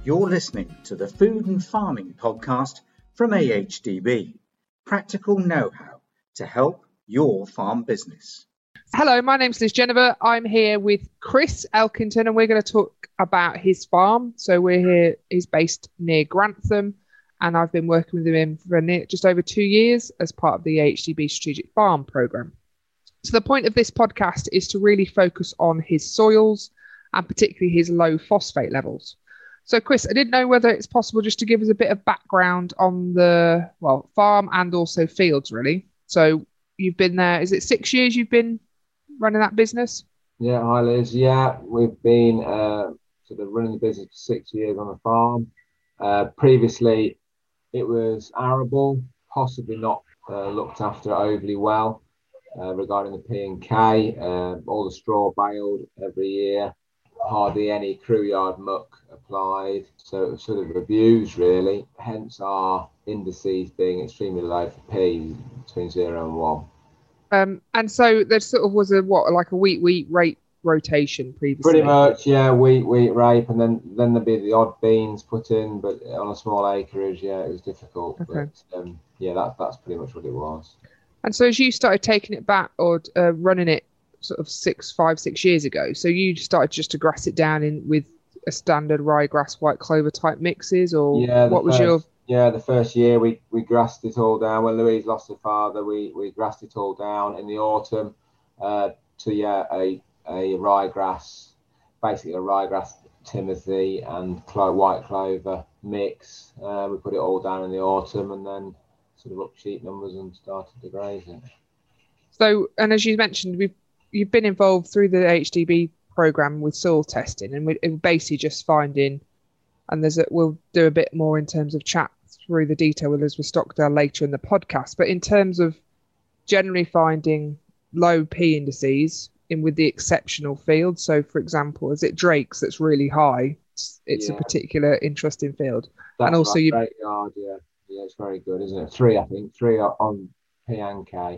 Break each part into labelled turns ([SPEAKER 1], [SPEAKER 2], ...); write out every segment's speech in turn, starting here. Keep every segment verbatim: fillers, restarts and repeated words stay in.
[SPEAKER 1] You're listening to the Food and Farming Podcast from A H D B. Practical know-how to help your farm business.
[SPEAKER 2] Hello, my name's Liz Jennifer. I'm here with Chris Elkington and we're going to talk about his farm. So we're here, he's based near Grantham and I've been working with him for near, just over two years as part of the A H D B Strategic Farm Programme. So the point of this podcast is to really focus on his soils and particularly his low phosphate levels. So Chris, I didn't know whether it's possible just to give us a bit of background on the, well, farm and also fields really. So you've been there, is it six years you've been running that business?
[SPEAKER 3] Yeah, hi Liz. Yeah, we've been uh, sort of running the business for six years on a farm. Uh, previously, it was arable, possibly not uh, looked after overly well uh, regarding the P and K. Uh, all the straw baled every year, hardly any crew yard muck applied. So it was sort of abused really, hence our indices being extremely low for P, between zero and one.
[SPEAKER 2] Um, and so there sort of was a what, like a wheat wheat rape rotation previously.
[SPEAKER 3] Pretty much, yeah, wheat wheat rape, and then then there'd be the odd beans put in, but on a small acreage, yeah, it was difficult.
[SPEAKER 2] Okay.
[SPEAKER 3] But um, yeah, that's that's pretty much what it was.
[SPEAKER 2] And so as you started taking it back or uh, running it sort of six, five, six years ago, so you started just to grass it down in with a standard ryegrass, white clover type mixes, or
[SPEAKER 3] yeah,
[SPEAKER 2] what was
[SPEAKER 3] first,
[SPEAKER 2] your?
[SPEAKER 3] Yeah, the first year we, we grassed it all down. When Louise lost her father, we, we grassed it all down in the autumn uh, to yeah a a ryegrass, basically a ryegrass Timothy and clo- white clover mix. Uh, we put it all down in the autumn and then sort of up sheep numbers and started to graze it.
[SPEAKER 2] So, and as you mentioned, we've you've been involved through the H D B program with soil testing, and we're basically just finding, and there's a, we'll do a bit more in terms of chat through the detail with Elizabeth Stockdale later in the podcast, but in terms of generally finding low P indices in with the exceptional field. So for example, is it Drake's that's really high? It's, it's
[SPEAKER 3] Yeah.
[SPEAKER 2] a particular interesting field.
[SPEAKER 3] That's
[SPEAKER 2] and also
[SPEAKER 3] right,
[SPEAKER 2] you
[SPEAKER 3] great yard, yeah. Yeah, it's very good, isn't it? Three, I think, three on P and K.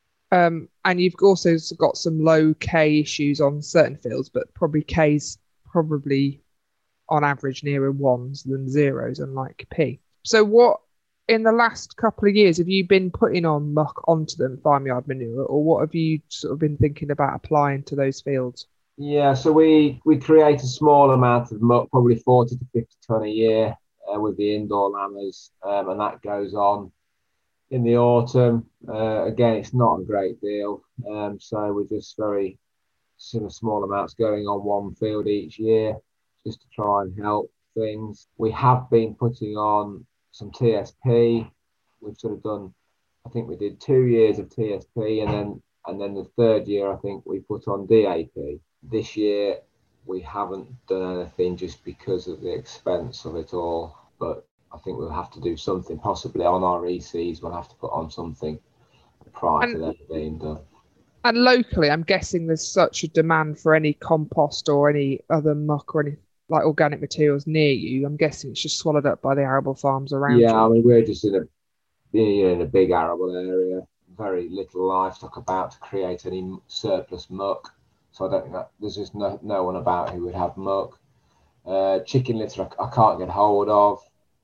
[SPEAKER 2] um and you've also got some low K issues on certain fields, but probably K's probably on average nearer ones than zeros, unlike P. So what, in the last couple of years, have you been putting on muck onto them, farmyard manure, or what have you sort of been thinking about applying to those fields?
[SPEAKER 3] Yeah, so we, we create a small amount of muck, probably forty to fifty tonne a year uh, with the indoor lammers, um, and that goes on in the autumn. Uh, again, it's not a great deal, um, so we're just very sort of small amounts going on one field each year just to try and help things. We have been putting on some T S P. We've sort of done, I think we did two years of T S P, and then and then the third year I think we put on D A P. This year we haven't done anything just because of the expense of it all, but I think we'll have to do something possibly on our E Cs. We'll have to put on something prior
[SPEAKER 2] And-
[SPEAKER 3] to that being done.
[SPEAKER 2] And locally, I'm guessing there's such a demand for any compost or any other muck or any like organic materials near you. I'm guessing it's just swallowed up by the arable farms around
[SPEAKER 3] Yeah,
[SPEAKER 2] you.
[SPEAKER 3] I mean, we're just in a you know, in a big arable area, very little livestock about to create any surplus muck. So I don't think that there's just no, no one about who would have muck. Uh, chicken litter I, I can't get hold of.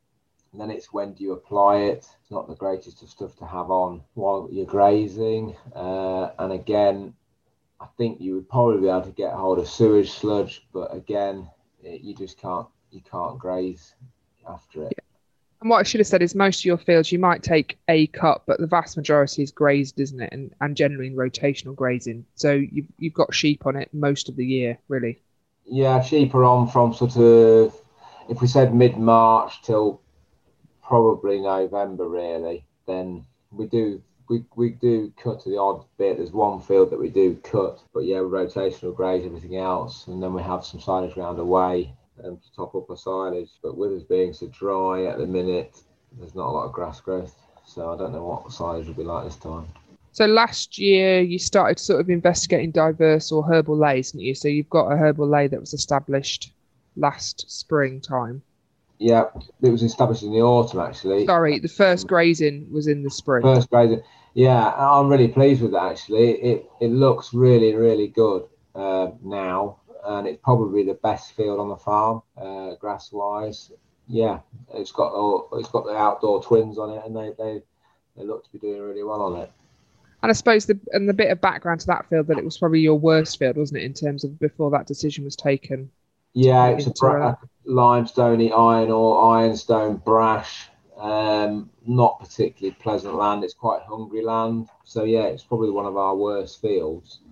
[SPEAKER 3] And then it's when do you apply it? It's not the greatest of stuff to have on while you're grazing. Uh, and again, I think you would probably be able to get hold of sewage sludge, but again, it, you just can't you can't graze after it.
[SPEAKER 2] Yeah. And what I should have said is most of your fields, you might take a cut, but the vast majority is grazed, isn't it? And and generally in rotational grazing. So you've, you've got sheep on it most of the year, really.
[SPEAKER 3] Yeah, sheep are on from sort of, if we said mid-March till probably November, really. Then we do we, we do cut the odd bit. There's one field that we do cut, but yeah, rotational graze everything else. And then we have some silage ground away um, to top up our silage. But with us being so dry at the minute, there's not a lot of grass growth. So I don't know what silage will be like this time.
[SPEAKER 2] So last year you started sort of investigating diverse or herbal lays, didn't you? So you've got a herbal lay that was established last springtime.
[SPEAKER 3] Yeah, it was established in the autumn, actually.
[SPEAKER 2] Sorry, the first grazing was in the spring.
[SPEAKER 3] First grazing. Yeah, I'm really pleased with that, actually. It it looks really, really good uh, now. and it's probably the best field on the farm, uh, grass-wise. Yeah, it's got all, it's got the outdoor twins on it, and they, they they look to be doing really well on it.
[SPEAKER 2] And I suppose the and the bit of background to that field, that it was probably your worst field, wasn't it, in terms of before that decision was taken?
[SPEAKER 3] Yeah, it's a, bra- a limestoney iron or ironstone brash. Um, not particularly pleasant land. It's quite hungry land. So yeah, it's probably one of our worst fields.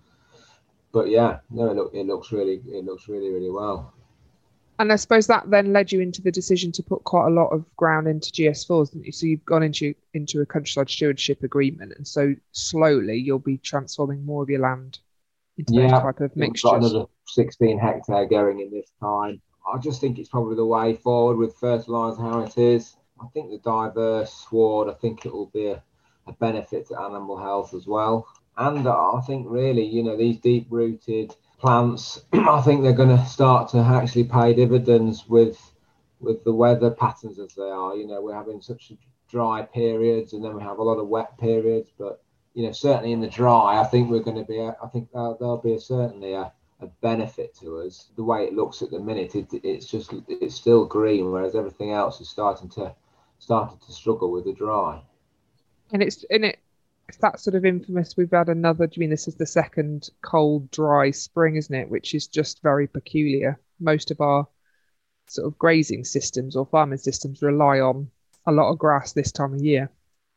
[SPEAKER 3] But yeah, no, it, look, it looks really, it looks really, really well.
[SPEAKER 2] And I suppose that then led you into the decision to put quite a lot of ground into G S fours, didn't you? So you've gone into into a countryside stewardship agreement, and so slowly you'll be transforming more of your land into
[SPEAKER 3] yeah,
[SPEAKER 2] those type of mixtures.
[SPEAKER 3] We've got another sixteen hectare going in this time. I just think it's probably the way forward with fertiliser how it is. I think the diverse sward, I think it will be a, a benefit to animal health as well. And I think really, you know, these deep-rooted plants, I think they're going to start to actually pay dividends with with the weather patterns as they are. You know, we're having such dry periods, and then we have a lot of wet periods. But you know, certainly in the dry, I think we're going to be. A, I think uh, there'll be a, certainly a, a benefit to us. The way it looks at the minute, it, it's just it's still green, whereas everything else is starting to starting to struggle with the dry.
[SPEAKER 2] And it's in it. It's that sort of infamous. We've had another. Do you mean this is the second cold, dry spring, isn't it? Which is just very peculiar. Most of our sort of grazing systems or farming systems rely on a lot of grass this time of year.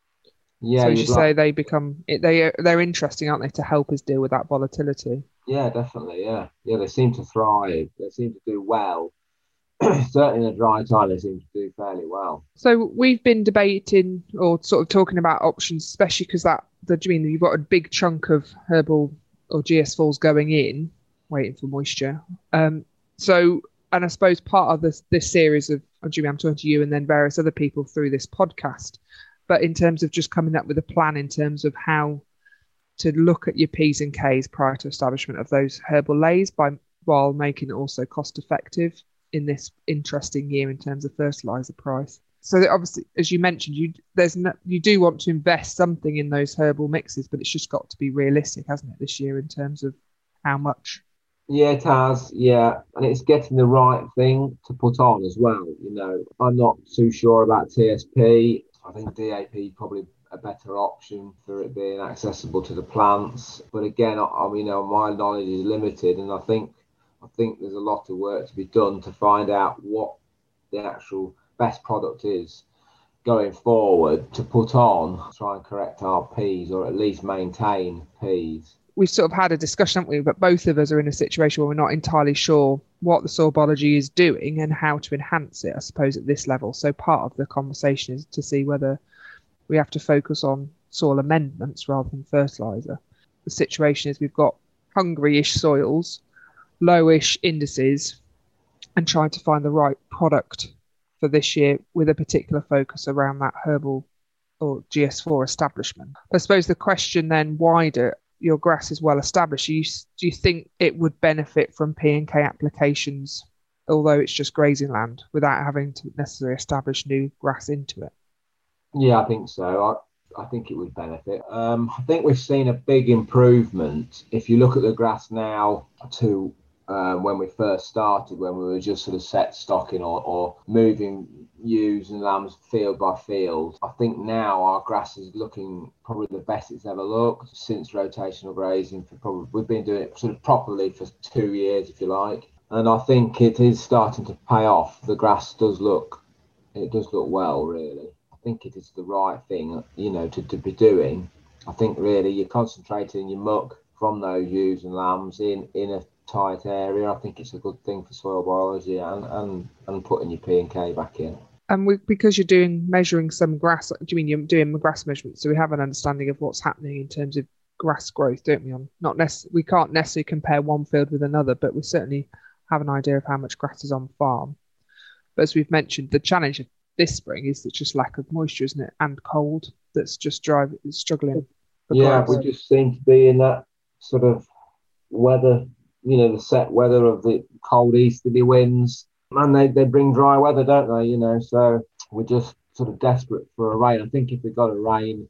[SPEAKER 3] Yeah,
[SPEAKER 2] so as you
[SPEAKER 3] like...
[SPEAKER 2] say, they become they they're interesting, aren't they, to help us deal with that volatility?
[SPEAKER 3] Yeah, definitely. Yeah, yeah, they seem to thrive. They seem to do well. Certainly in a dry time, they seem to do fairly well.
[SPEAKER 2] So we've been debating or sort of talking about options, especially because that the do you mean you've got a big chunk of herbal or G S fours going in, waiting for moisture. Um, so. And I suppose part of this this series of, Jimmy, I'm talking to you and then various other people through this podcast, but in terms of just coming up with a plan in terms of how to look at your P's and K's prior to establishment of those herbal lays by while making it also cost effective in this interesting year in terms of fertilizer price. So that obviously, as you mentioned, you there's no, you do want to invest something in those herbal mixes, but it's just got to be realistic, hasn't it, this year in terms of how much?
[SPEAKER 3] Yeah, it has. Yeah, and it's getting the right thing to put on as well. You know, I'm not too sure about T S P. I think D A P probably a better option for it being accessible to the plants. But again, I, I mean, you know, my knowledge is limited, and I think I think there's a lot of work to be done to find out what the actual best product is going forward to put on, try and correct our P's or at least maintain P's.
[SPEAKER 2] We've sort of had a discussion, haven't we? But both of us are in a situation where we're not entirely sure what the soil biology is doing and how to enhance it, I suppose, at this level. So part of the conversation is to see whether we have to focus on soil amendments rather than fertiliser. The situation is we've got hungry-ish soils, lowish indices, and trying to find the right product for this year with a particular focus around that herbal or G S four establishment. I suppose the question then wider, your grass is well established. Do you, do you think it would benefit from P and K applications, although it's just grazing land, without having to necessarily establish new grass into it?
[SPEAKER 3] Yeah, I think so. I, I think it would benefit. Um, I think we've seen a big improvement. If you look at the grass now to uh, when we first started, when we were just sort of set stocking or, or moving ewes and lambs field by field. I think now our grass is looking probably the best it's ever looked since rotational grazing. For probably we've been doing it sort of properly for two years, if you like, and I think it is starting to pay off. The grass does look, it does look well, really. I think it is the right thing, you know, to, to be doing. I think really you're concentrating your muck from those ewes and lambs in in a tight area. I think it's a good thing for soil biology and and, and putting your P and K back in.
[SPEAKER 2] And we, because you're doing measuring some grass, do you mean you're doing grass measurements? So we have an understanding of what's happening in terms of grass growth, don't we? On not necess- we can't necessarily compare one field with another, but we certainly have an idea of how much grass is on farm. But as we've mentioned, the challenge of this spring is it's just lack of moisture, isn't it? And cold that's just driving, struggling.
[SPEAKER 3] Yeah, we just seem to be in that sort of weather, you know, the set weather of the cold easterly winds. And they, they bring dry weather, don't they? You know, so we're just sort of desperate for a rain. I think if we got a rain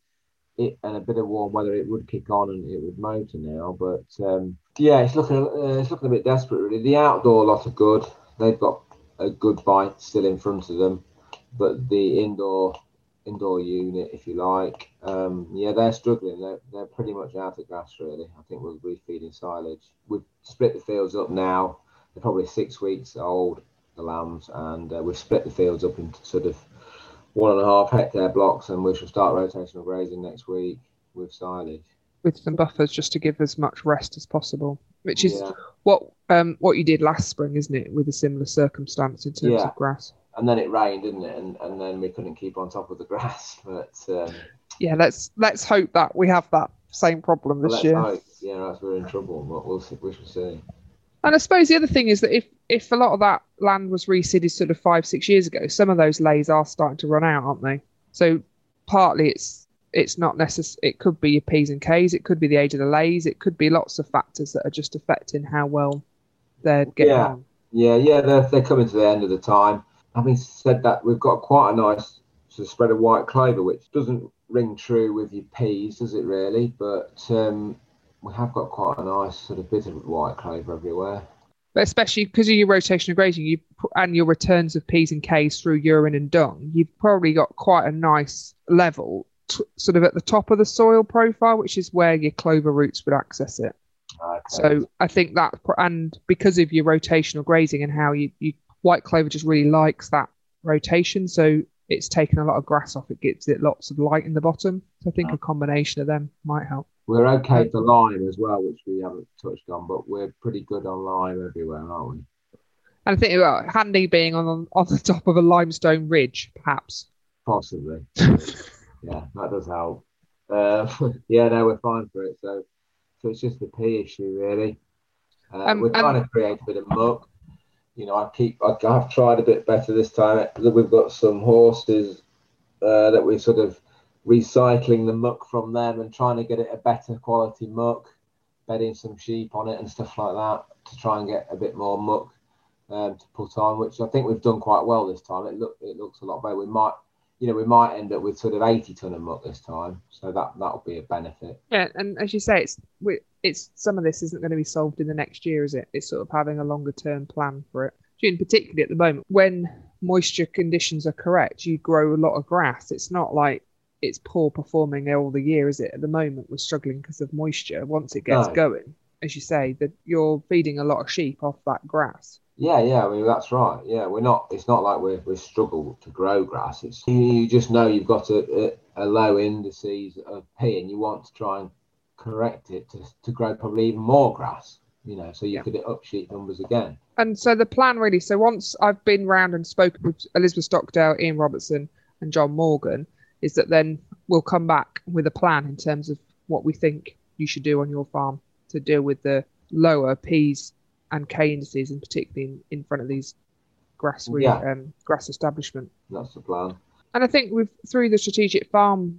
[SPEAKER 3] it and a bit of warm weather, it would kick on and it would motor now. But um, yeah, it's looking uh, it's looking a bit desperate really. The outdoor lot are good. They've got a good bite still in front of them, but the indoor indoor unit, if you like, um, yeah, they're struggling. They're they're pretty much out of grass really. I think we'll be feeding silage. We've split the fields up now. They're probably six weeks old, the lambs, and uh, we've split the fields up into sort of one and a half hectare blocks, and we shall start rotational grazing next week with silage.
[SPEAKER 2] With some buffers just to give as much rest as possible, which is
[SPEAKER 3] yeah.
[SPEAKER 2] what um what you did last spring, isn't it, with a similar circumstance in terms
[SPEAKER 3] yeah.
[SPEAKER 2] of grass.
[SPEAKER 3] And then it rained, didn't it? And and then we couldn't keep on top of the grass. But um,
[SPEAKER 2] yeah, let's let's hope that we have that same problem this
[SPEAKER 3] let's
[SPEAKER 2] year.
[SPEAKER 3] Hope. Yeah, that's we're in trouble, but we'll see, we shall see.
[SPEAKER 2] And I suppose the other thing is that if, if a lot of that land was reseeded sort of five, six years ago, some of those lays are starting to run out, aren't they? So partly it's it's not necessary. It could be your P's and K's. It could be the age of the lays. It could be lots of factors that are just affecting how well they're getting
[SPEAKER 3] yeah.
[SPEAKER 2] on.
[SPEAKER 3] Yeah, yeah, they're, they're coming to the end of the time. Having said that, we've got quite a nice sort of spread of white clover, which doesn't ring true with your peas, does it really? But um, we have got quite a nice sort of bit of white clover everywhere.
[SPEAKER 2] But especially because of your rotational grazing you, and your returns of P's and K's through urine and dung, you've probably got quite a nice level t- sort of at the top of the soil profile, which is where your clover roots would access it.
[SPEAKER 3] Okay.
[SPEAKER 2] So I think that, and because of your rotational grazing and how you, you white clover just really likes that rotation, so it's taken a lot of grass off. It gives it lots of light in the bottom. So I think
[SPEAKER 3] oh.
[SPEAKER 2] a combination of them might help.
[SPEAKER 3] We're okay for lime as well, which we haven't touched on, but we're pretty good on lime everywhere, aren't we?
[SPEAKER 2] And I think about handy being on on the top of a limestone ridge, perhaps.
[SPEAKER 3] Possibly. Yeah, that does help. Uh, yeah, no, we're fine for it. So, so it's just the pea issue, really. Uh,
[SPEAKER 2] Um,
[SPEAKER 3] we're trying
[SPEAKER 2] and-
[SPEAKER 3] to create a bit of muck. You know, I keep. I, I've tried a bit better this time. We've got some horses uh, that we're sort of recycling the muck from them and trying to get it a better quality muck, bedding some sheep on it and stuff like that to try and get a bit more muck um, to put on, which I think we've done quite well this time. It look it looks a lot better. We might, you know, we might end up with sort of eighty ton of muck this time, so that that'll be a benefit.
[SPEAKER 2] Yeah, and as you say, it's we, it's some of this isn't going to be solved in the next year, is it? It's sort of having a longer term plan for it. And particularly at the moment, when moisture conditions are correct, you grow a lot of grass. It's not like it's poor performing all the year, is it? At the moment, we're struggling because of moisture. Once it gets
[SPEAKER 3] No.
[SPEAKER 2] going, as you say, that you're feeding a lot of sheep off that grass.
[SPEAKER 3] Yeah, yeah, I mean that's right. Yeah, we're not. It's not like we we struggle to grow grass. It's you, you just know you've got a, a, a low indices of P, and you want to try and correct it to to grow probably even more grass. You know, so you
[SPEAKER 2] Yeah.
[SPEAKER 3] could up sheep numbers again.
[SPEAKER 2] And so the plan really, so once I've been round and spoken with Elizabeth Stockdale, Ian Robertson and John Morgan, is that then we'll come back with a plan in terms of what we think you should do on your farm to deal with the lower P's and K indices, and particularly in, in front of these grass re,
[SPEAKER 3] Yeah.
[SPEAKER 2] um, grass establishment.
[SPEAKER 3] That's the plan.
[SPEAKER 2] And I think we've through the strategic farm,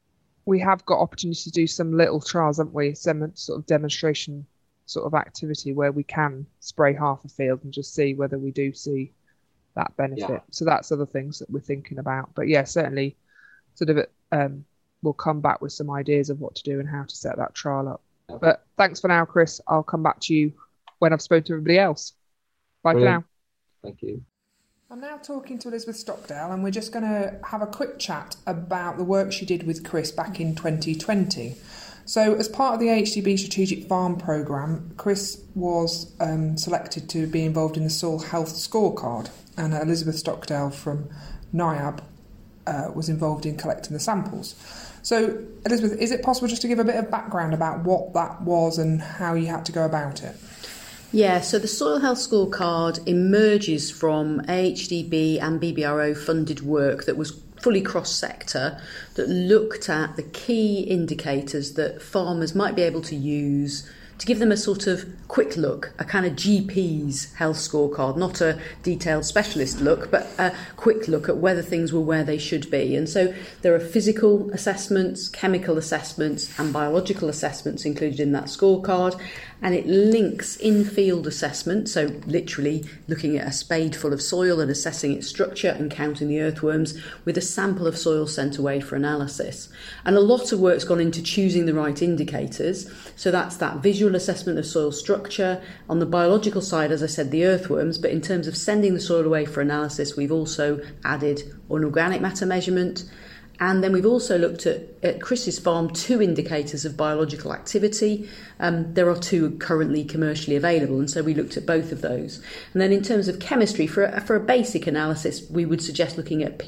[SPEAKER 2] we have got opportunity to do some little trials, haven't we? Some sort of demonstration sort of activity where we can spray half a field and just see whether we do see that benefit.
[SPEAKER 3] Yeah.
[SPEAKER 2] So that's other things that we're thinking about. But yeah, certainly sort of um, we'll come back with some ideas of what to do and how to set that trial up.
[SPEAKER 3] Okay.
[SPEAKER 2] But thanks for now, Chris. I'll come back to you when I've spoken to everybody else. Bye
[SPEAKER 3] Brilliant.
[SPEAKER 2] for now.
[SPEAKER 3] Thank you.
[SPEAKER 2] I'm now talking to Elizabeth Stockdale, and we're just going to have a quick chat about the work she did with Chris back in twenty twenty. So as part of the A H D B Strategic Farm Programme, Chris was um, selected to be involved in the Soil Health Scorecard, and uh, Elizabeth Stockdale from NIAB uh, was involved in collecting the samples. So Elizabeth, is it possible just to give a bit of background about what that was and how you had to go about it?
[SPEAKER 4] Yeah, so the Soil Health Scorecard emerges from A H D B and B B R O funded work that was fully cross-sector, that looked at the key indicators that farmers might be able to use to give them a sort of quick look, a kind of G P's health scorecard, not a detailed specialist look, but a quick look at whether things were where they should be. And so there are physical assessments, chemical assessments, and biological assessments included in that scorecard. And it links in-field assessment, so literally looking at a spade full of soil and assessing its structure and counting the earthworms, with a sample of soil sent away for analysis. And a lot of work's gone into choosing the right indicators. So that's that visual assessment of soil structure. On the biological side, as I said, the earthworms, but in terms of sending the soil away for analysis, we've also added an organic matter measurement. And then we've also looked at, at Chris's farm, two indicators of biological activity. Um, there are two currently commercially available, and so we looked at both of those. And then in terms of chemistry, for a, for a basic analysis, we would suggest looking at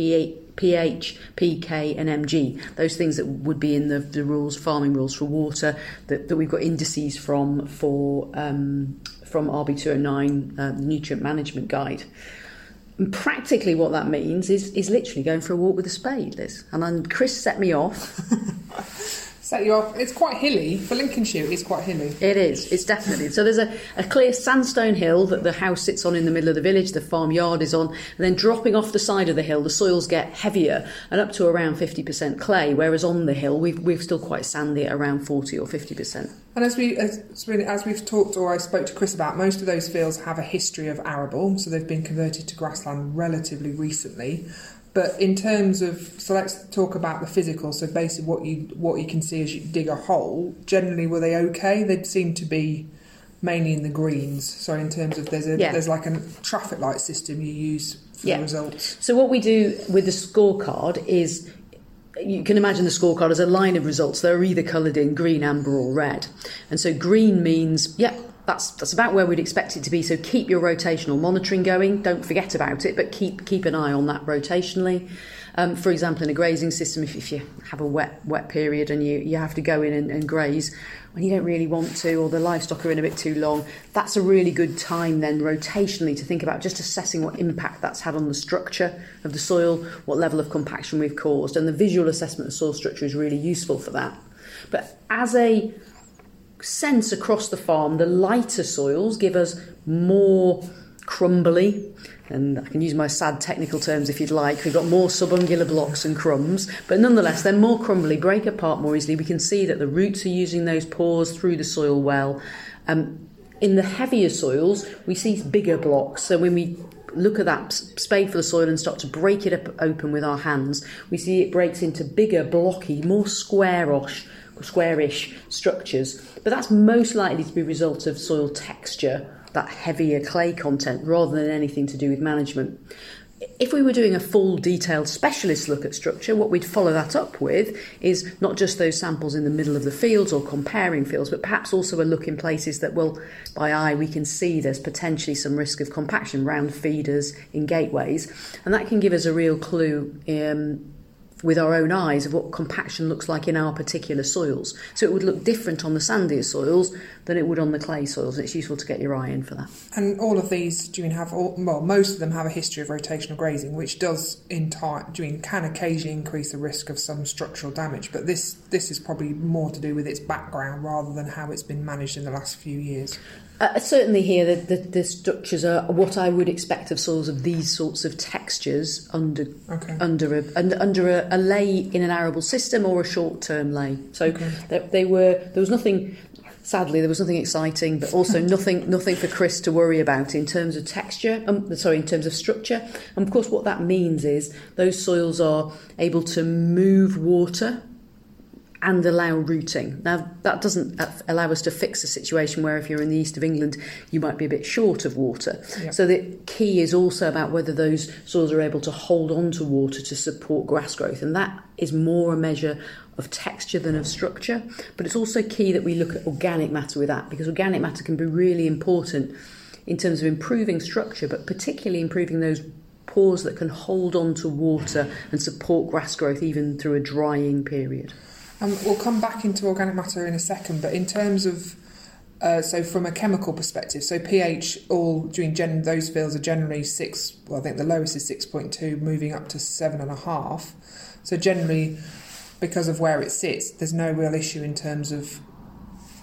[SPEAKER 4] pH, P K and M G, those things that would be in the, the rules, farming rules for water, that, that we've got indices from for um, from R B two oh nine, uh, the Nutrient Management Guide. And practically what that means is is literally going for a walk with a spade, Liz. And then Chris set me off.
[SPEAKER 2] Set you off. It's quite hilly. For Lincolnshire, it's quite hilly.
[SPEAKER 4] It is. It's definitely. So there's a, a clear sandstone hill that the house sits on in the middle of the village, the farmyard is on, and then dropping off the side of the hill, the soils get heavier and up to around fifty percent clay, whereas on the hill, we've, we're still quite sandy at around forty or fifty percent.
[SPEAKER 2] And as, we, as, as we've talked, or I spoke to Chris about, most of those fields have a history of arable, so they've been converted to grassland relatively recently. But in terms of, so let's talk about the physical. So basically what you what you can see as you dig a hole, generally were they okay? They seem to be mainly in the greens. So in terms of, there's a yeah. there's like a traffic light system you use for yeah. the results.
[SPEAKER 4] So what we do with the scorecard is, you can imagine the scorecard as a line of results. They're either coloured in green, amber or red. And so green means, yeah, That's that's about where we'd expect it to be. So keep your rotational monitoring going. Don't forget about it, but keep keep an eye on that rotationally. Um, for example, in a grazing system, if, if you have a wet wet period and you, you have to go in and, and graze when you don't really want to, or the livestock are in a bit too long, that's a really good time then rotationally to think about just assessing what impact that's had on the structure of the soil, what level of compaction we've caused. And the visual assessment of soil structure is really useful for that. But as a sense across the farm, the lighter soils give us more crumbly, and I can use my sad technical terms if you'd like. We've got more subungular blocks and crumbs, but nonetheless they're more crumbly, break apart more easily. We can see that the roots are using those pores through the soil well. Um, in the heavier soils, we see bigger blocks. So when we look at that spade full of soil and start to break it up open with our hands, we see it breaks into bigger, blocky, more square-ish squarish structures, but that's most likely to be a result of soil texture, that heavier clay content, rather than anything to do with management. If we were doing a full detailed specialist look at structure, what we'd follow that up with is not just those samples in the middle of the fields or comparing fields, but perhaps also a look in places that, well, by eye we can see there's potentially some risk of compaction, round feeders in gateways, and that can give us a real clue um, with our own eyes of what compaction looks like in our particular soils. So it would look different on the sandier soils than it would on the clay soils, and it's useful to get your eye in for that.
[SPEAKER 2] And all of these, do you mean have, all, well, most of them have a history of rotational grazing, which does in time, do you mean can occasionally increase the risk of some structural damage, but this this is probably more to do with its background rather than how it's been managed in the last few years.
[SPEAKER 4] Uh, certainly here the, the, the structures are what I would expect of soils of these sorts of textures under okay. under a under, under a, a lay in an arable system or a short-term lay. So okay. they, they were there was nothing, sadly there was nothing exciting, but also nothing nothing for Chris to worry about in terms of texture. Um, sorry, in terms of structure. And of course, what that means is those soils are able to move water and allow rooting. Now, that doesn't allow us to fix a situation where if you're in the east of England, you might be a bit short of water. Yep. So the key is also about whether those soils are able to hold on to water to support grass growth. And that is more a measure of texture than of structure. But it's also key that we look at organic matter with that, because organic matter can be really important in terms of improving structure, but particularly improving those pores that can hold on to water and support grass growth even through a drying period.
[SPEAKER 2] Um, we'll come back into organic matter in a second, but in terms of, uh, so from a chemical perspective, so pH, all during gen, those fields are generally six, well I think the lowest is six point two, moving up to seven and a half. So generally, because of where it sits, there's no real issue in terms of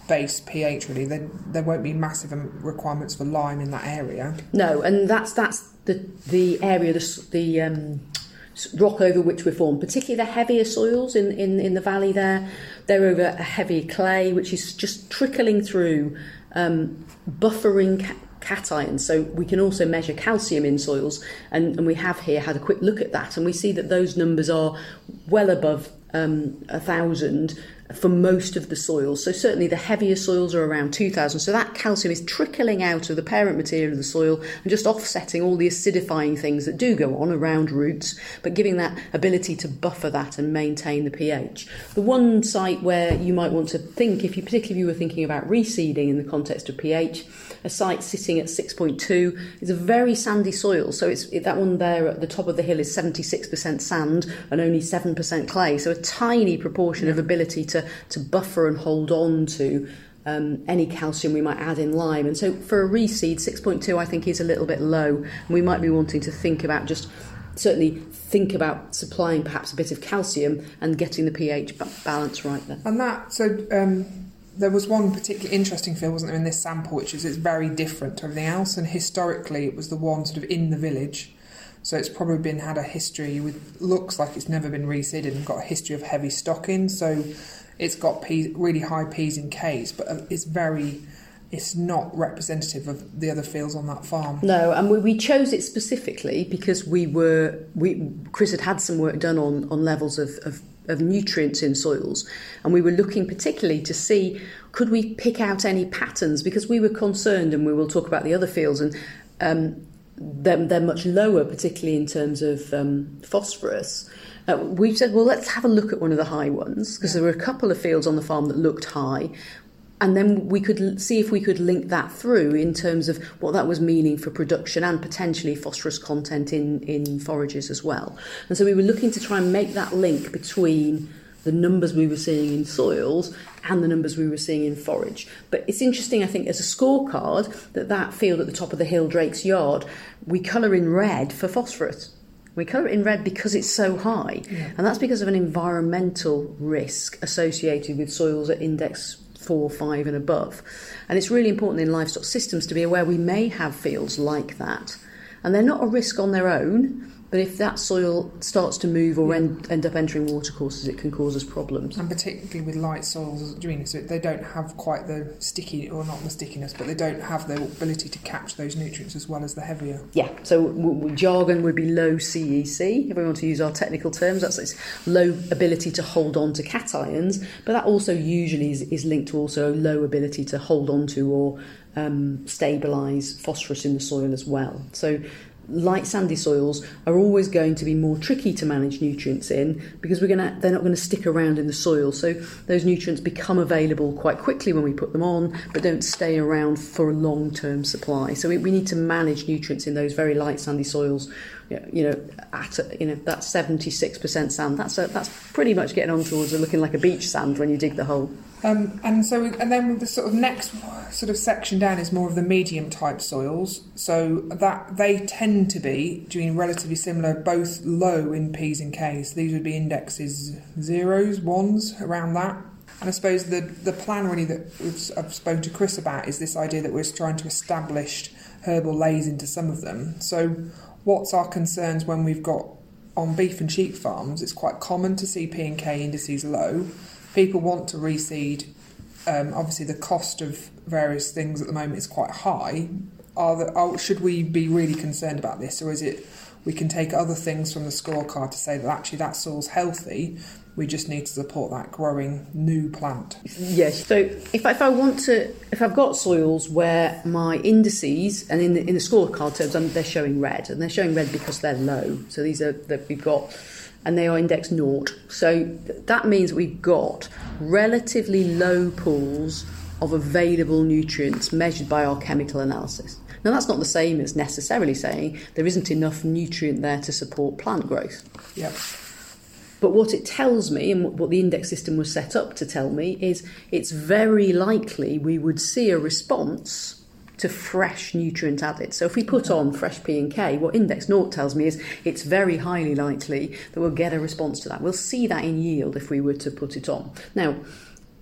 [SPEAKER 2] base pH really. Then there won't be massive requirements for lime in that area.
[SPEAKER 4] No, and that's that's the the area the the um, rock over which we're formed, particularly the heavier soils in, in, in the valley there. They're over a heavy clay, which is just trickling through, um, buffering ca- cations. So we can also measure calcium in soils, and, and we have here had a quick look at that, and we see that those numbers are well above um, a thousand for most of the soils. So certainly the heavier soils are around two thousand. So that calcium is trickling out of the parent material of the soil and just offsetting all the acidifying things that do go on around roots, but giving that ability to buffer that and maintain the pH. The one site where you might want to think, if you particularly if you were thinking about reseeding in the context of pH, a site sitting at six point two is a very sandy soil. So it's that one there at the top of the hill is seventy-six percent sand and only seven percent clay. So a tiny proportion of ability to To, to buffer and hold on to um, any calcium we might add in lime. And so for a reseed, six point two I think is a little bit low. And we might be wanting to think about just, certainly think about supplying perhaps a bit of calcium and getting the pH ba- balance right there.
[SPEAKER 2] And that, so um, there was one particularly interesting field, wasn't there, in this sample, which is it's very different to everything else. And historically it was the one sort of in the village. So it's probably been had a history with, looks like it's never been reseeded and got a history of heavy stocking. So it's got P, really high P's and K's, but it's very, it's not representative of the other fields on that farm.
[SPEAKER 4] No, and we, we chose it specifically because we were, we Chris had had some work done on, on levels of, of, of nutrients in soils, and we were looking particularly to see, could we pick out any patterns, because we were concerned, and we will talk about the other fields, and um, they're, they're much lower, particularly in terms of um, phosphorus. Uh, we said, well, let's have a look at one of the high ones, because there were a couple of fields on the farm that looked high, and then we could see if we could link that through in terms of what that was meaning for production and potentially phosphorus content in, in forages as well. And so we were looking to try and make that link between the numbers we were seeing in soils and the numbers we were seeing in forage. But it's interesting, I think, as a scorecard, that that field at the top of the hill, Drake's Yard, we colour in red for phosphorus. We colour it in red because it's so high, yeah. And that's because of an environmental risk associated with soils at index four, five and above. And it's really important in livestock systems to be aware we may have fields like that. And they're not a risk on their own, but if that soil starts to move or end, end up entering watercourses, it can cause us problems.
[SPEAKER 2] And particularly with light soils, so they don't have quite the sticky, or not the stickiness, but they don't have the ability to catch those nutrients as well as the heavier.
[SPEAKER 4] Yeah, so w- w- jargon would be low C E C, if we want to use our technical terms. That's its low ability to hold on to cations, but that also usually is, is linked to also low ability to hold on to or um, stabilise phosphorus in the soil as well. So light sandy soils are always going to be more tricky to manage nutrients in, because we're gonna they're not going to stick around in the soil, so those nutrients become available quite quickly when we put them on, but don't stay around for a long-term supply. So we, we need to manage nutrients in those very light sandy soils. You know, at a, you know that seventy-six percent sand, that's a, that's pretty much getting on towards looking like a beach sand when you dig the hole.
[SPEAKER 2] Um, and so, and then the sort of next sort of section down is more of the medium type soils. So that they tend to be doing relatively similar, both low in P's and K's. These would be indexes zeros, ones, around that. And I suppose the the plan really that we've, I've spoken to Chris about is this idea that we're trying to establish herbal lays into some of them. So what's our concerns when we've got, on beef and sheep farms, it's quite common to see P and K indices low. People want to reseed. Um, obviously, the cost of various things at the moment is quite high. Are, the, are should we be really concerned about this, or is it we can take other things from the scorecard to say that actually that soil's healthy? We just need to support that growing new plant.
[SPEAKER 4] Yes. So if I, if I want to, if I've got soils where my indices, and in the, in the scorecard terms, they're showing red, and they're showing red because they're low. So these are that we've got, and they are index naught. So that means we've got relatively low pools of available nutrients measured by our chemical analysis. Now that's not the same as necessarily saying there isn't enough nutrient there to support plant growth.
[SPEAKER 2] Yep.
[SPEAKER 4] But what it tells me, and what the index system was set up to tell me, is it's very likely we would see a response to fresh nutrient added. So if we put on fresh P and K, what index naught tells me is it's very highly likely that we'll get a response to that. We'll see that in yield if we were to put it on. Now,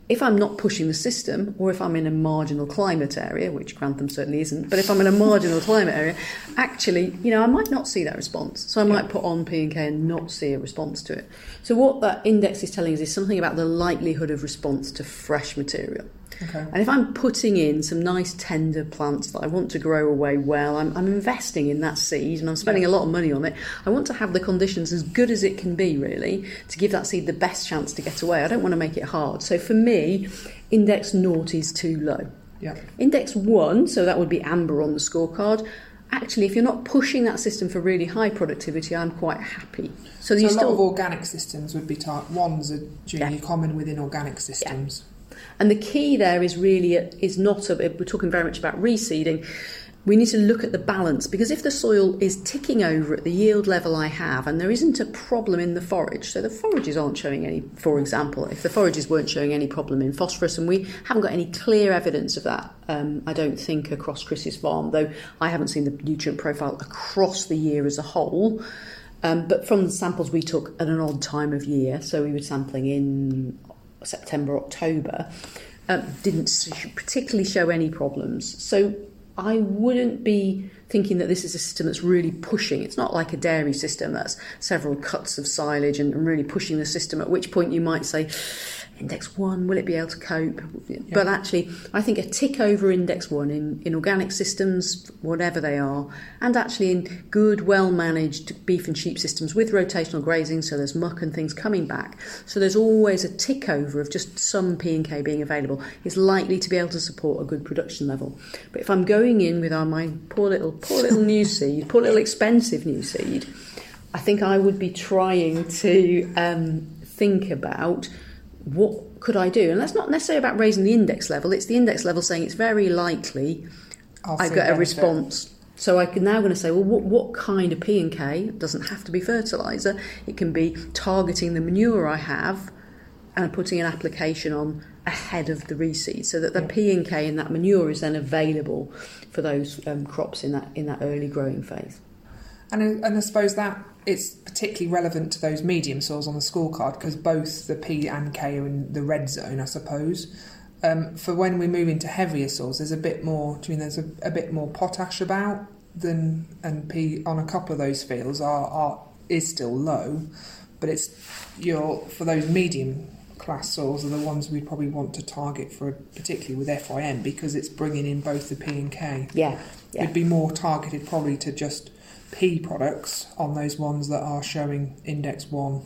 [SPEAKER 4] if I'm not pushing the system, or if I'm in a marginal climate area, which Grantham certainly isn't, but if I'm in a marginal climate area, actually, you know, I might not see that response. So I might put on P and K and not see a response to it. So what that index is telling us is something about the likelihood of response to fresh material.
[SPEAKER 2] Okay.
[SPEAKER 4] And if I'm putting in some nice tender plants that I want to grow away well, I'm, I'm investing in that seed and I'm spending yeah. a lot of money on it. I want to have the conditions as good as it can be, really, to give that seed the best chance to get away. I don't want to make it hard. So for me, index naught is too low.
[SPEAKER 2] Yeah.
[SPEAKER 4] Index one, so that would be amber on the scorecard. Actually, if you're not pushing that system for really high productivity, I'm quite happy. So,
[SPEAKER 2] so
[SPEAKER 4] you
[SPEAKER 2] a
[SPEAKER 4] still...
[SPEAKER 2] lot of organic systems would be tar- ones are generally
[SPEAKER 4] yeah.
[SPEAKER 2] common within organic systems.
[SPEAKER 4] Yeah. And the key there is really is not a, we're talking very much about reseeding. We need to look at the balance, because if the soil is ticking over at the yield level I have and there isn't a problem in the forage, so the forages aren't showing any, for example, if the forages weren't showing any problem in phosphorus, and we haven't got any clear evidence of that, um, I don't think, across Chris's farm, though I haven't seen the nutrient profile across the year as a whole. Um, but from the samples we took at an odd time of year, so we were sampling in September, October, um, didn't particularly show any problems. So I wouldn't be thinking that this is a system that's really pushing. It's not like a dairy system that's several cuts of silage and, and really pushing the system, at which point you might say, index one, will it be able to cope? Yeah. But actually, I think a tick over index one in, in organic systems, whatever they are, and actually in good, well-managed beef and sheep systems with rotational grazing, so there's muck and things coming back. So there's always a tick over of just some P and K being available is likely to be able to support a good production level. But if I'm going in with our, my poor little, poor little new seed, poor little expensive new seed, I think I would be trying to um, think about what could I do? And that's not necessarily about raising the index level. It's the index level saying it's very likely I'll I get a response. So I can now going to say, well, what, what kind of P and K? It doesn't have to be fertiliser. It can be targeting the manure I have and putting an application on ahead of the reseed, so that the yeah. P and K in that manure is then available for those um, crops in that in that early growing phase.
[SPEAKER 2] And, and I suppose that it's particularly relevant to those medium soils on the scorecard, because both the P and K are in the red zone, I suppose. Um, for when we move into heavier soils, there's a bit more. I mean, there's a, a bit more potash about than, and P on a couple of those fields are, are is still low, but it's your for those medium class soils are the ones we'd probably want to target for, particularly with F I M, because it's bringing in both the P and K.
[SPEAKER 4] Yeah, yeah.
[SPEAKER 2] It'd be more targeted probably to just P products on those ones that are showing index one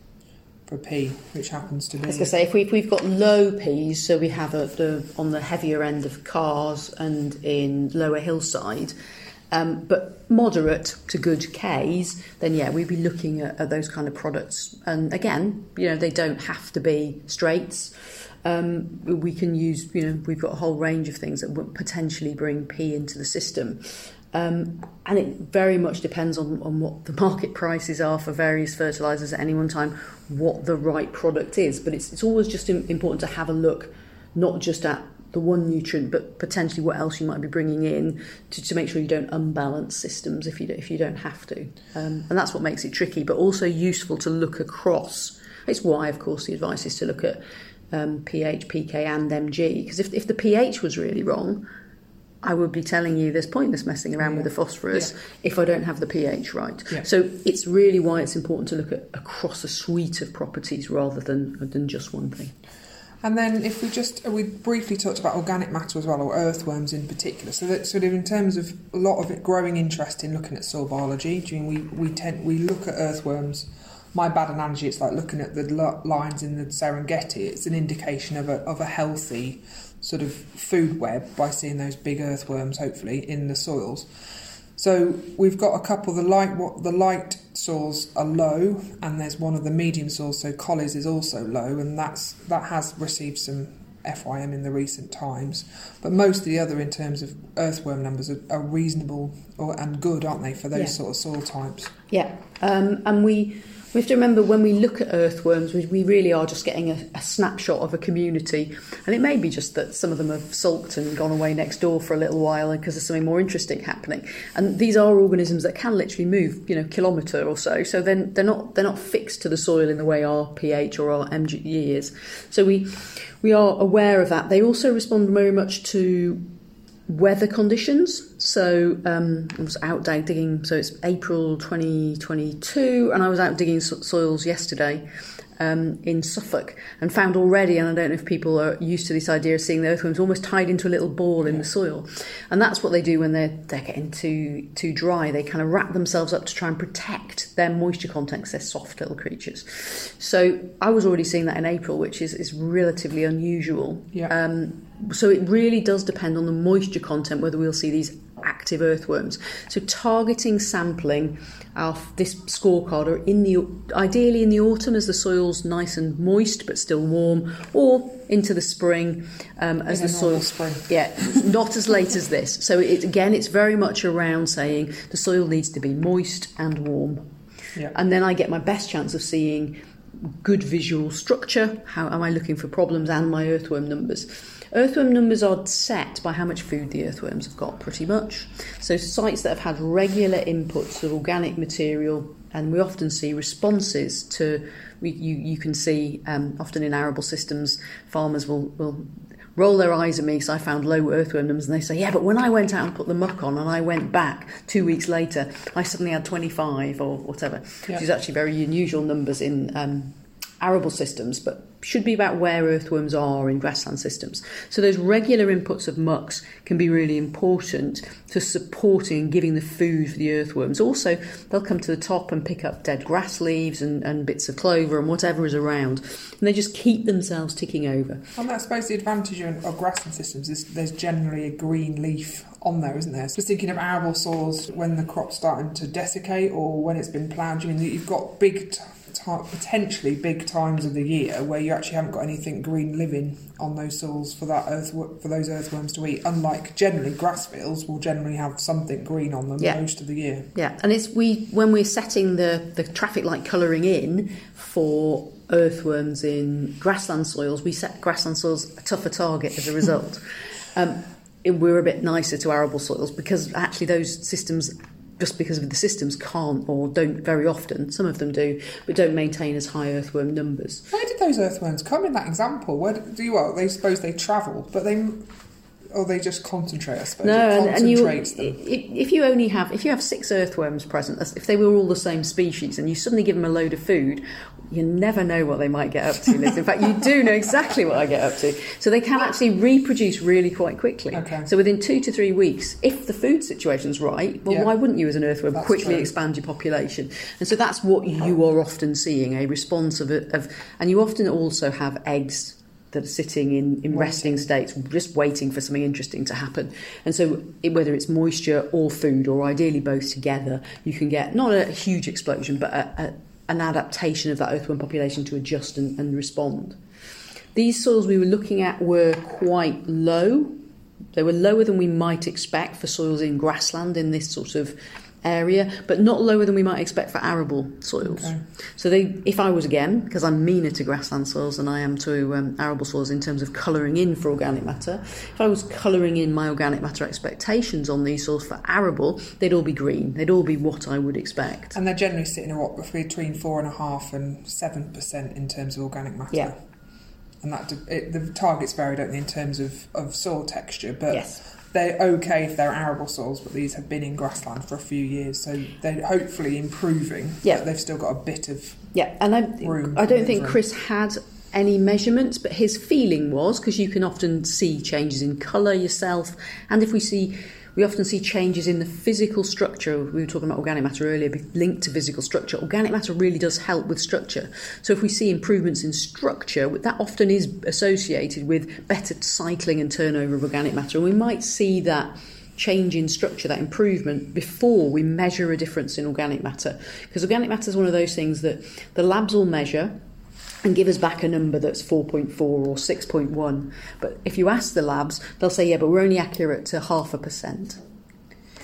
[SPEAKER 2] for P, which happens to be.
[SPEAKER 4] I was going to say, if, we, if we've got low Ps, so we have a, the on the heavier end of cars and in lower hillside, um, but moderate to good Ks, then yeah, we'd be looking at, at those kind of products. And again, you know, they don't have to be straights. Um, we can use, you know, we've got a whole range of things that would potentially bring P into the system. Um, and it very much depends on, on what the market prices are for various fertilisers at any one time, what the right product is. But it's it's always just important to have a look, not just at the one nutrient, but potentially what else you might be bringing in to, to make sure you don't unbalance systems if you don't, if you don't have to. Um, and that's what makes it tricky, but also useful to look across. It's why, of course, the advice is to look at um, pH, P K and M G, because if if the pH was really wrong, I would be telling you there's pointless messing around yeah. with the phosphorus yeah. if I don't have the pH right. Yeah. So it's really why it's important to look at across a suite of properties rather than than just one thing.
[SPEAKER 2] And then if we just, we briefly talked about organic matter as well, or earthworms in particular. So that sort of in terms of a lot of it growing interest in looking at soil biology, during we, we tend, we look at earthworms. My bad analogy, it's like looking at the lines in the Serengeti. It's an indication of a of a healthy sort of food web by seeing those big earthworms, hopefully, in the soils. So we've got a couple. The light, what the light soils are low, and there's one of the medium soils. So Collies is also low, and that's that has received some F I M in the recent times. But most of the other, in terms of earthworm numbers, are, are reasonable or and good, aren't they, for those yeah. sort of soil types?
[SPEAKER 4] Yeah, um, and we. We have to remember when we look at earthworms, we, we really are just getting a, a snapshot of a community. And it may be just that some of them have sulked and gone away next door for a little while because there's something more interesting happening. And these are organisms that can literally move, you know, kilometre or so. So then they're not they're not fixed to the soil in the way our pH or our M G E is. So we we are aware of that. They also respond very much to weather conditions. So um, I was out digging, so it's April twenty twenty-two, and I was out digging so- soils yesterday um, in Suffolk and found already, and I don't know if people are used to this idea of seeing the earthworms almost tied into a little ball in the soil. And that's what they do when they're, they're getting too, too dry. They kind of wrap themselves up to try and protect their moisture content because they're soft little creatures. So I was already seeing that in April, which is, is relatively unusual.
[SPEAKER 2] Yeah.
[SPEAKER 4] Um, so it really does depend on the moisture content whether we'll see these active earthworms. So targeting sampling our this scorecard are in the ideally in the autumn as the soil's nice and moist but still warm, or into the spring um, as
[SPEAKER 2] in
[SPEAKER 4] the soil
[SPEAKER 2] spring.
[SPEAKER 4] Yeah, not as late as this. So it, again, it's very much around saying the soil needs to be moist and warm.
[SPEAKER 2] Yeah.
[SPEAKER 4] And then I get my best chance of seeing good visual structure. How am I looking for problems, and my earthworm numbers. Earthworm numbers are set by how much food the earthworms have got, pretty much. So sites that have had regular inputs of organic material, and we often see responses to, we, you, you can see um, often in arable systems, farmers will, will roll their eyes at me because I found low earthworm numbers, and they say, yeah, but when I went out and put the muck on and I went back two weeks later, I suddenly had twenty-five or whatever,
[SPEAKER 2] yeah.
[SPEAKER 4] which is actually very unusual numbers in um, arable systems, but should be about where earthworms are in grassland systems. So those regular inputs of mucks can be really important to supporting and giving the food for the earthworms. Also, they'll come to the top and pick up dead grass leaves and, and bits of clover and whatever is around, and they just keep themselves ticking over.
[SPEAKER 2] And I suppose the advantage of grassland systems is there's generally a green leaf on there, isn't there? So thinking of arable soils when the crop's starting to desiccate or when it's been ploughed, you mean that you've got big t- potentially big times of the year where you actually haven't got anything green living on those soils for that earth for those earthworms to eat, unlike generally grass fields will generally have something green on them yeah. most of the year.
[SPEAKER 4] Yeah, and it's we when we're setting the, the traffic light colouring in for earthworms in grassland soils, we set grassland soils a tougher target as a result. um, it, we're a bit nicer to arable soils because actually those systems, just because of the systems, can't or don't very often, some of them do, but don't maintain as high earthworm numbers.
[SPEAKER 2] Where did those earthworms come in that example? Where do you, well, they suppose they travel, but they, or they just concentrate, I suppose.
[SPEAKER 4] No,
[SPEAKER 2] it
[SPEAKER 4] and, and you,
[SPEAKER 2] concentrates them.
[SPEAKER 4] if you only have, if you have six earthworms present, if they were all the same species, and you suddenly give them a load of food, you never know what they might get up to, Liz. In fact, you do know exactly what I get up to. So they can actually reproduce really quite quickly.
[SPEAKER 2] Okay.
[SPEAKER 4] So within two to three weeks, if the food situation's right, well,
[SPEAKER 2] yeah.
[SPEAKER 4] why wouldn't you as an earthworm
[SPEAKER 2] That's
[SPEAKER 4] quickly
[SPEAKER 2] true.
[SPEAKER 4] expand your population? And so that's what you are often seeing, a response of, a, of and you often also have eggs that are sitting in, in resting states, just waiting for something interesting to happen. And so it, whether it's moisture or food, or ideally both together, you can get not a huge explosion, but a, a an adaptation of that earthworm population to adjust and, and respond. These soils we were looking at were quite low. They were lower than we might expect for soils in grassland in this sort of area, but not lower than we might expect for arable soils.
[SPEAKER 2] Okay.
[SPEAKER 4] So they, if I was again, because I'm meaner to grassland soils than I am to um, arable soils in terms of colouring in for organic matter, if I was colouring in my organic matter expectations on these soils for arable, they'd all be green. They'd all be what I would expect.
[SPEAKER 2] And they're generally sitting at what, between four and a half and seven percent in terms of organic matter.
[SPEAKER 4] Yeah.
[SPEAKER 2] And that it, the targets vary, don't they, in terms of, of soil texture, but
[SPEAKER 4] yes.
[SPEAKER 2] They're okay if they're arable soils, but these have been in grassland for a few years, so they're hopefully improving.
[SPEAKER 4] Yeah.
[SPEAKER 2] But they've still got a bit of
[SPEAKER 4] yeah, and I,
[SPEAKER 2] room.
[SPEAKER 4] I don't think
[SPEAKER 2] room.
[SPEAKER 4] Chris had any measurements, but his feeling was, because you can often see changes in colour yourself, and if we see, we often see changes in the physical structure. We were talking about organic matter earlier, linked to physical structure. Organic matter really does help with structure. So if we see improvements in structure, that often is associated with better cycling and turnover of organic matter. And we might see that change in structure, that improvement, before we measure a difference in organic matter. Because organic matter is one of those things that the labs will measure and give us back a number that's four point four or six point one. But if you ask the labs, they'll say, yeah, but we're only accurate to half a percent.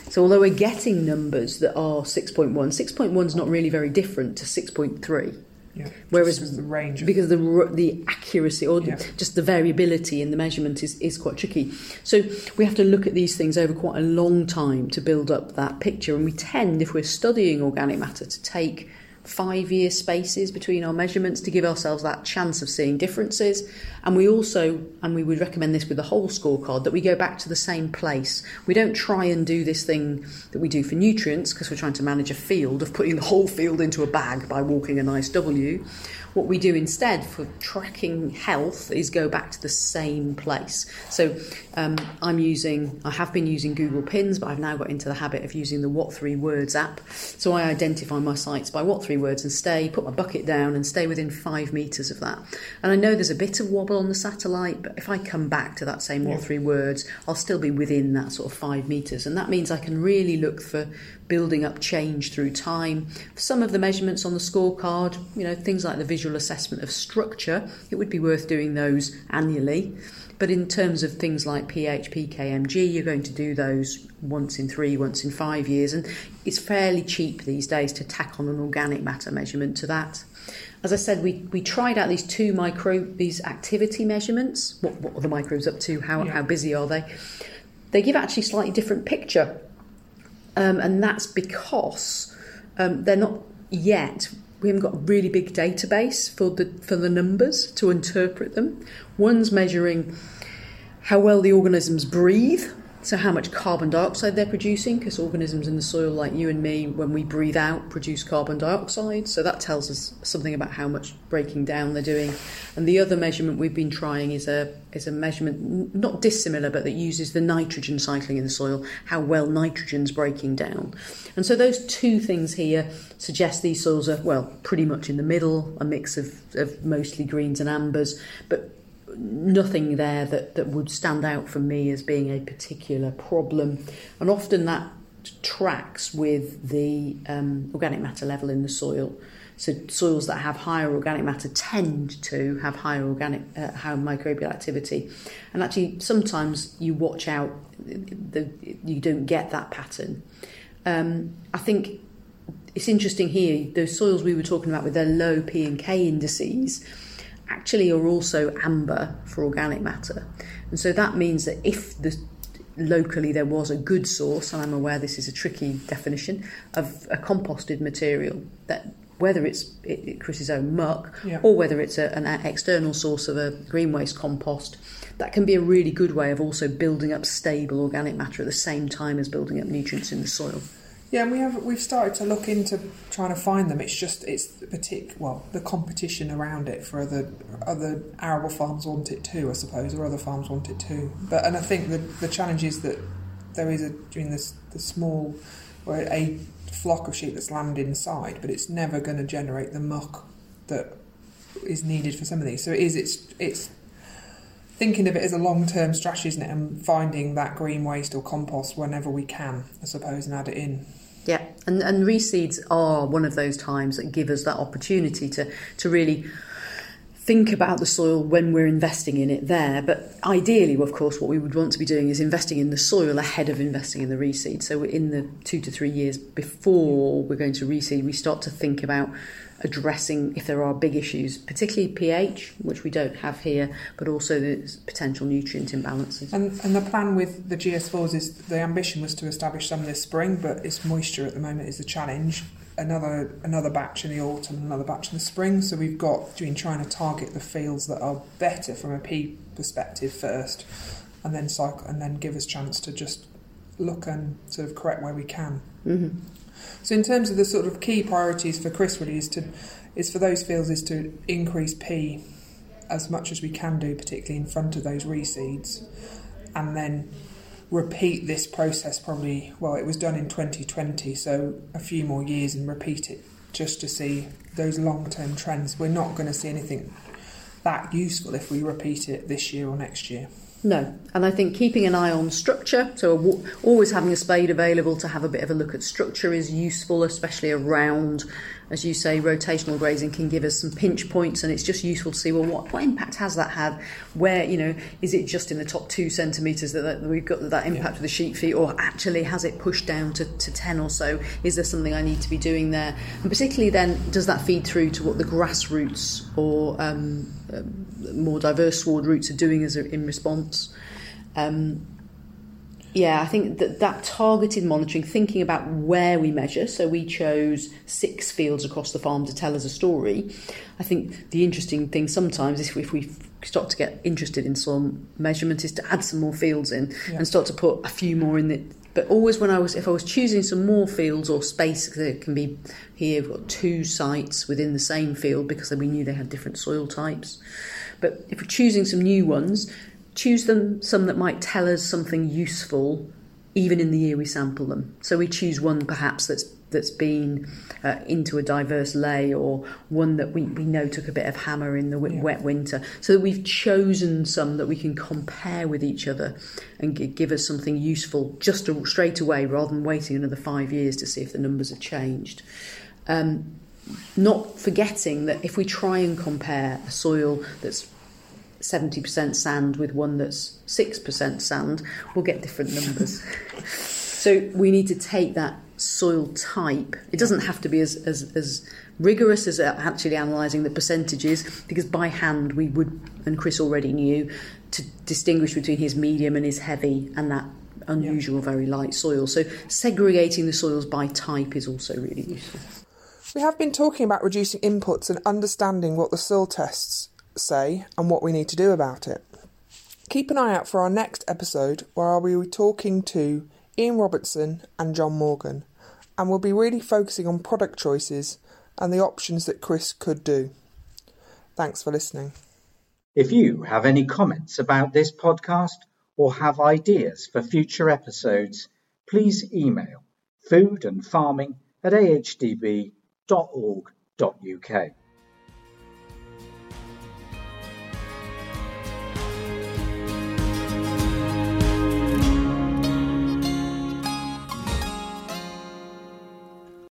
[SPEAKER 4] So although we're getting numbers that are six point one, six point one is not really very different to six point three.
[SPEAKER 2] Yeah,
[SPEAKER 4] whereas
[SPEAKER 2] the range of...
[SPEAKER 4] because the the accuracy or
[SPEAKER 2] yeah.
[SPEAKER 4] just the variability in the measurement is, is quite tricky. So we have to look at these things over quite a long time to build up that picture. And we tend, if we're studying organic matter, to take five-year spaces between our measurements to give ourselves that chance of seeing differences. And we also, and we would recommend this with the whole scorecard, that we go back to the same place. We don't try and do this thing that we do for nutrients, because we're trying to manage a field, of putting the whole field into a bag by walking a nice W. What we do instead for tracking health is go back to the same place. So um, I'm using, I have been using Google Pins, but I've now got into the habit of using the What Three Words app. So I identify my sites by What Three Words and stay, put my bucket down and stay within five metres of that. And I know there's a bit of wobble on the satellite, but if I come back to that same What Three Words, I'll still be within that sort of five metres. And that means I can really look for building up change through time. For some of the measurements on the scorecard, you know, things like the visual assessment of structure, it would be worth doing those annually. But in terms of things like pH, P K M G, you're going to do those once in three, once in five years. And it's fairly cheap these days to tack on an organic matter measurement to that. As I said, we, we tried out these two micro, these activity measurements. What, what are the microbes up to? How, yeah. how busy are they? They give actually a slightly different picture. Um, and that's because um, they're not yet, we haven't got a really big database for the for the numbers to interpret them. One's measuring how well the organisms breathe, so how much carbon dioxide they're producing, because organisms in the soil like you and me, when we breathe out, produce carbon dioxide. So that tells us something about how much breaking down they're doing. And the other measurement we've been trying is a is a measurement not dissimilar, but that uses the nitrogen cycling in the soil, how well nitrogen's breaking down. And so those two things here suggest these soils are, well, pretty much in the middle, a mix of, of mostly greens and ambers, but nothing there that, that would stand out for me as being a particular problem. And often that tracks with the um, organic matter level in the soil. So soils that have higher organic matter tend to have higher organic, uh, higher microbial activity. And actually, sometimes you watch out, the, you don't get that pattern. Um, I think it's interesting here, those soils we were talking about with their low P and K indices actually are also amber for organic matter. And so that means that if the locally there was a good source, and I'm aware this is a tricky definition, of a composted material, that whether it's it, it Chris's own muck yeah. or whether it's a, an external source of a green waste compost, that can be a really good way of also building up stable organic matter at the same time as building up nutrients in the soil.
[SPEAKER 2] Yeah, and we have we've started to look into trying to find them. It's just it's the partic well the competition around it for other other arable farms want it too, I suppose, or other farms want it too. But and I think the the challenge is that there is a during this the small or a flock of sheep that's landed inside, but it's never going to generate the muck that is needed for some of these. So it is it's it's thinking of it as a long-term strategy, isn't it, and finding that green waste or compost whenever we can, I suppose, and add it in.
[SPEAKER 4] Yeah, and, and reseeds are one of those times that give us that opportunity to, to really think about the soil when we're investing in it there. But ideally, of course, what we would want to be doing is investing in the soil ahead of investing in the reseed. So in the two to three years before we're going to reseed, we start to think about addressing if there are big issues, particularly pH, which we don't have here, but also the potential nutrient imbalances.
[SPEAKER 2] And, and the plan with the G S fours is the ambition was to establish some this spring, but it's moisture at the moment is the challenge. Another another batch in the autumn, another batch in the spring. So we've got been trying to target the fields that are better from a P perspective first, and then cycle, and then give us a chance to just look and sort of correct where we can.
[SPEAKER 4] Mm-hmm.
[SPEAKER 2] So in terms of the sort of key priorities for Chris really is to is for those fields is to increase P as much as we can do, particularly in front of those reseeds, and then repeat this process probably, well, it was done in twenty twenty, so a few more years, and repeat it just to see those long-term trends. We're not going to see anything that useful if we repeat it this year or next year.
[SPEAKER 4] No, and I think keeping an eye on structure, so always having a spade available to have a bit of a look at structure is useful, especially around, as you say, rotational grazing can give us some pinch points, and it's just useful to see, well, what, what impact has that had? Where, you know, is it just in the top two centimetres that, that we've got that impact with the sheep feet, or actually has it pushed down to, to ten or so? Is there something I need to be doing there? And particularly then, does that feed through to what the grass roots or um, um, more diverse sward roots are doing as a, in response? Um, yeah, I think that that targeted monitoring, thinking about where we measure, so we chose six fields across the farm to tell us a story. I think the interesting thing sometimes, if we, if we start to get interested in some measurement, is to add some more fields in yeah. and start to put a few more in the. But always when I was, if I was choosing some more fields or space, there can be here we've got two sites within the same field because we knew they had different soil types. But if we're choosing some new ones, choose them some that might tell us something useful even in the year we sample them. So we choose one perhaps that's that's been uh, into a diverse lay, or one that we, we know took a bit of hammer in the w- yeah. wet winter, so that we've chosen some that we can compare with each other and g- give us something useful just to, straight away, rather than waiting another five years to see if the numbers have changed. Um, not forgetting that if we try and compare a soil that's seventy percent sand with one that's six percent sand, we'll get different numbers. So we need to take that soil type. It doesn't have to be as, as, as rigorous as actually analysing the percentages, because by hand we would, and Chris already knew, to distinguish between his medium and his heavy and that unusual, very light soil. So segregating the soils by type is also really useful.
[SPEAKER 5] We have been talking about reducing inputs and understanding what the soil tests say and what we need to do about it. Keep an eye out for our next episode, where I'll be talking to Ian Robertson and John Morgan, and we'll be really focusing on product choices and the options that Chris could do. Thanks for listening.
[SPEAKER 1] If you have any comments about this podcast or have ideas for future episodes, please email food and farming at a h d b dot org dot u k.